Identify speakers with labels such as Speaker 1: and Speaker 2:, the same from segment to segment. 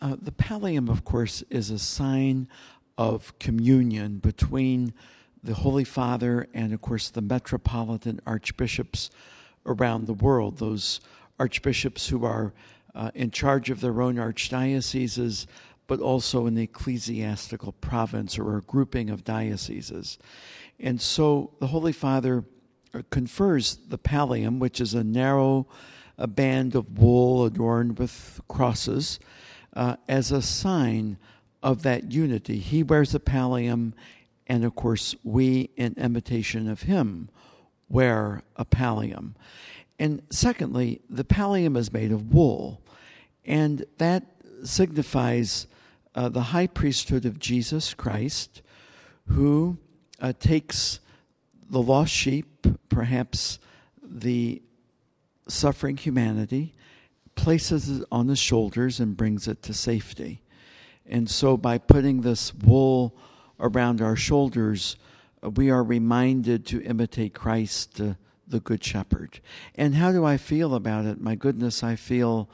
Speaker 1: The pallium, of course, is a sign of communion between the Holy Father and, of course, the metropolitan archbishops around the world, those archbishops who are in charge of their own archdioceses, but also an ecclesiastical province or a grouping of dioceses. And so the Holy Father confers the pallium, which is a narrow band of wool adorned with crosses, as a sign of that unity. He wears a pallium, and of course we, in imitation of him, wear a pallium. And secondly, the pallium is made of wool, and that signifies the high priesthood of Jesus Christ, who takes the lost sheep, perhaps the suffering humanity, places it on his shoulders and brings it to safety. And so by putting this wool around our shoulders, we are reminded to imitate Christ, the Good Shepherd. And how do I feel about it? My goodness, I feel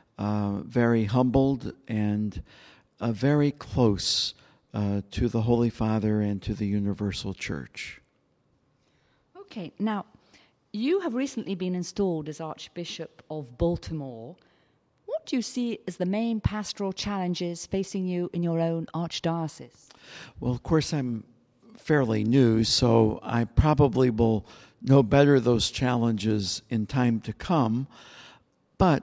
Speaker 1: very humbled and very close to the Holy Father and to the Universal Church.
Speaker 2: Okay, now, you have recently been installed as Archbishop of Baltimore. What do you see as the main pastoral challenges facing you in your own archdiocese?
Speaker 1: Well, of course, I'm fairly new, so I probably will know better those challenges in time to come. But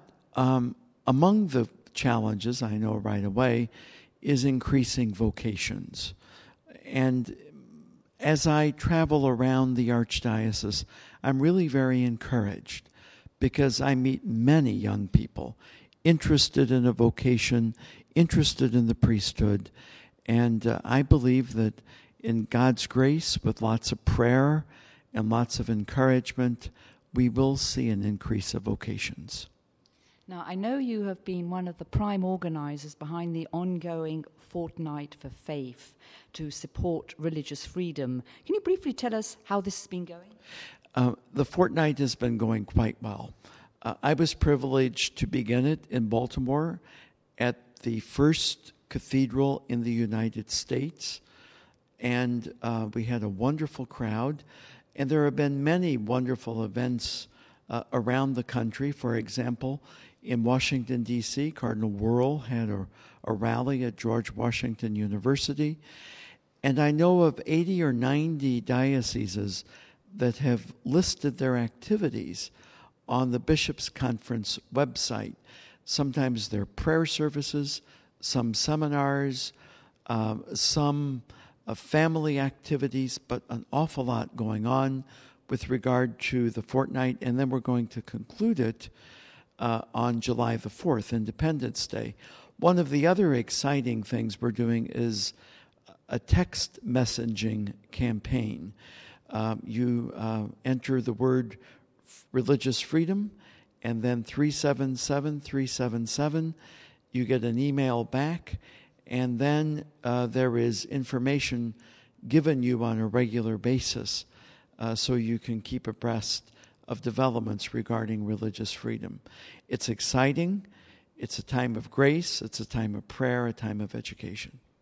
Speaker 1: among the challenges, I know right away, is increasing vocations. And as I travel around the archdiocese, I'm really very encouraged because I meet many young people interested in a vocation, interested in the priesthood, and I believe that in God's grace, with lots of prayer and lots of encouragement, we will see an increase of vocations.
Speaker 2: Now, I know you have been one of the prime organizers behind the ongoing Fortnight for Faith to support religious freedom. Can you briefly tell us how this has been going?
Speaker 1: The fortnight has been going quite well. I was privileged to begin it in Baltimore at the first cathedral in the United States, and we had a wonderful crowd. And there have been many wonderful events around the country. For example, in Washington, D.C., Cardinal Wuerl had a rally at George Washington University. And I know of 80 or 90 dioceses that have listed their activities on the Bishops' Conference website. Sometimes they're prayer services, some seminars, some family activities, but an awful lot going on with regard to the fortnight. And then we're going to conclude it on July the 4th, Independence Day. One of the other exciting things we're doing is a text messaging campaign. You enter the word religious freedom, and then 377-377, you get an email back, and then there is information given you on a regular basis so you can keep abreast of developments regarding religious freedom. It's exciting. It's a time of grace. It's a time of prayer, a time of education.